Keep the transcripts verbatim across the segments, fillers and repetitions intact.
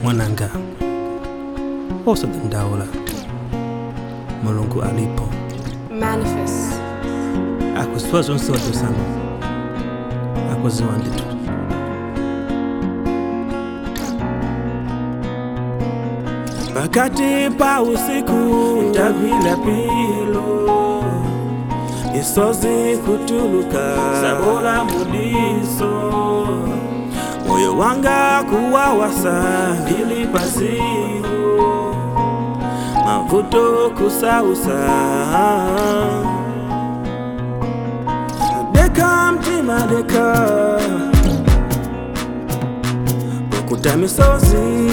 Mwananga oso dandaula Mulungu alipo Manifest akuswa zonse wadosana akuziwanditu pakati pa usiku tagwila pilo isozi kutuluka sabola mudiso moyo wanga kuwawasa ndili pasiho mavuto kusausa deka mtima deka ukuta misozi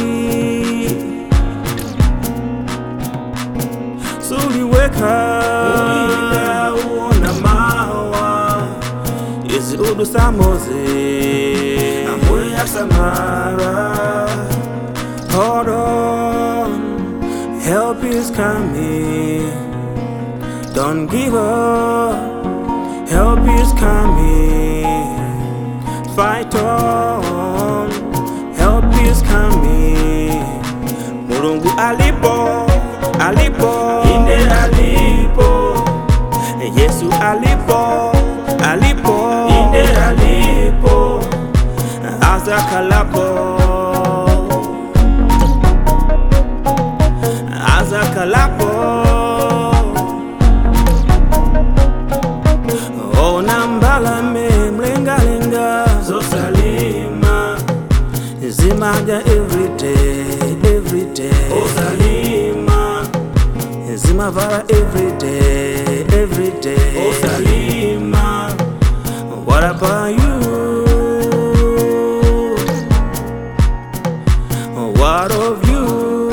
suliweka uona mawa izi udu samozi amwe samara. Hold on, help is coming, don't give up, help is coming, fight on, help is coming. Mulungu alipo, alipo, inde alipo, Yesu alipo, alipo, inde alipo, azakalapo, azakalapo. Ona mbala me mlenga lenga zosalima zimaga everyday, everyday. Osalima zimavara everyday, everyday. Osalima. What about you? What of you?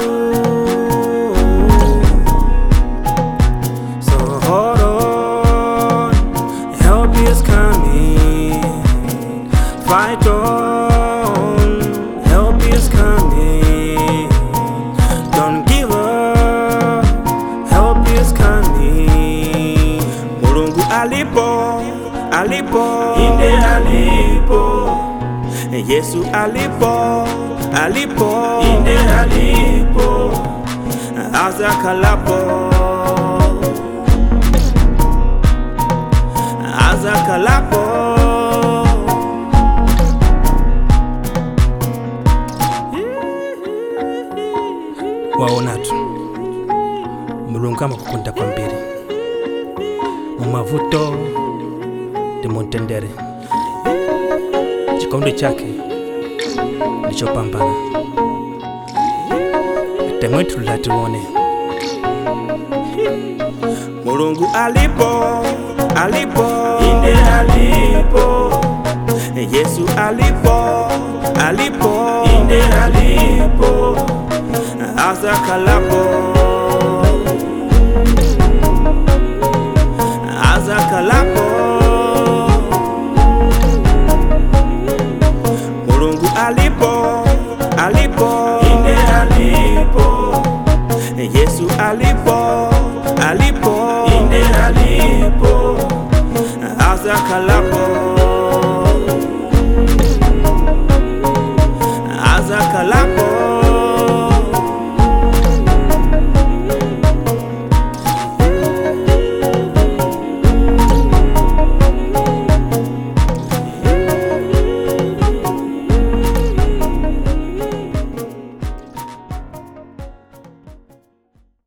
So hold on, help is coming, fight on, help is coming, don't give up, help is coming. Mulungu alipo, alipo, inde alipo, Yesu alipo, alipo, inde alipo, azakalapo, azakalapo. Waonatu Mulungu kama kukunda kwa mbili mumavuto timuntendere chikondo chake ndichopambana temwetu latiwone. Mulungu alipo, alipo, inde alipo, Yesu alipo, alipo, inde alipo, azakalapo,